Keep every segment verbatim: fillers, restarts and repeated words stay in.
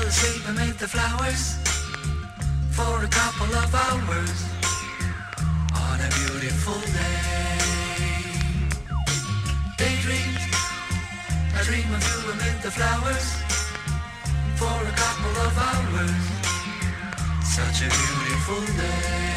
asleep amid the flowers for a couple of hours on a beautiful day. Daydream, I dream of you amid the flowers for a couple of hours. Such a beautiful day.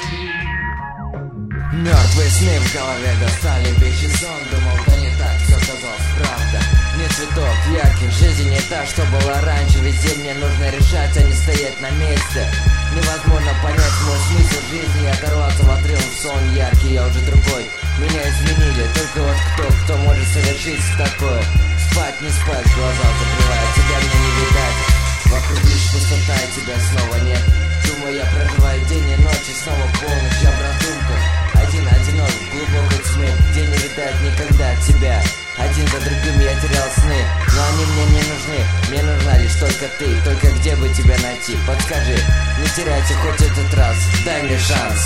Мертвые сны в голове достали вещи сон. Думал, да не так, все казалось правда. Нет цветов ярких, жизнь не та, что была раньше. Везде мне нужно решать, а не стоять на месте. Невозможно понять мой смысл жизни. Оторваться в отрыв в сон яркий, я уже другой. Меня изменили, только вот кто, кто может совершить такое. Спать, не спать, глаза закрывают, тебя мне не видать. Вокруг лишь пустота, и тебя снова нет. Думаю, я проживаю день и ночь, и снова полночь, я в раздумках. Один, одинок, в глубокой тьме, где не видать никогда тебя. Один за другим я терял сны, но они мне не нужны. Мне нужна лишь только ты, только где бы тебя найти? Подскажи, не теряйте хоть этот раз, дай мне шанс.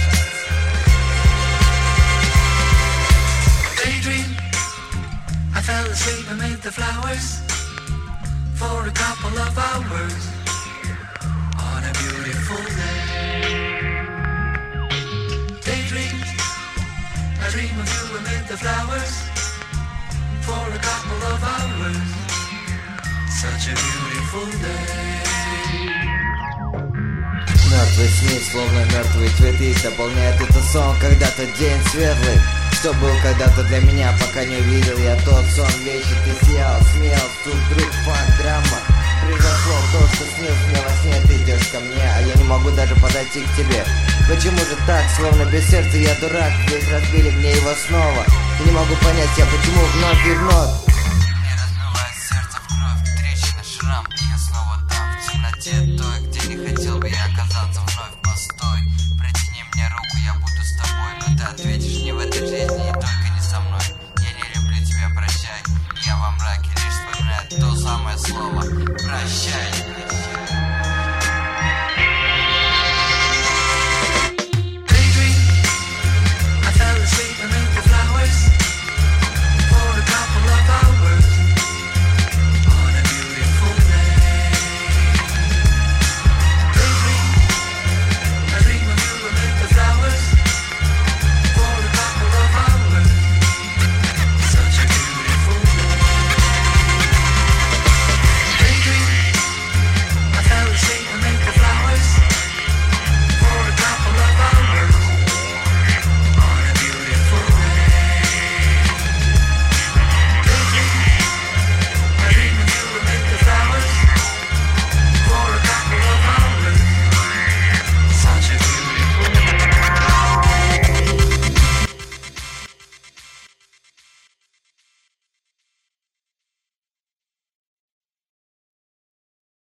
Daydream, I fell asleep amid the flowers for a couple of hours on a beautiful day. Daydream, I dream of you amid the flowers for a couple of hours. Such a beautiful day. Мертвые сны, словно мертвые цветы, дополняет этот сон когда-то день светлый, что был когда-то для меня, пока не увидел я тот сон вечер. Ты сиял, смел, тут вдруг факт, драма. Произошло то, что снилось мне во сне. Ты идешь ко мне, а я не могу даже подойти к тебе. Почему же так, словно без сердца я дурак? Здесь разбили мне его снова. И не могу понять я, почему вновь и вновь. Мне разбивает сердце в кровь, трещина, шрам. И я снова там, в темноте той, где не хотел бы я оказаться вновь. Постой, протяни мне руку, я буду с тобой. Но ты ответишь не в этой жизни и только не со мной. Я не люблю тебя, прощай. Я во мраке лишь вспоминаю то самое слово. Прощай.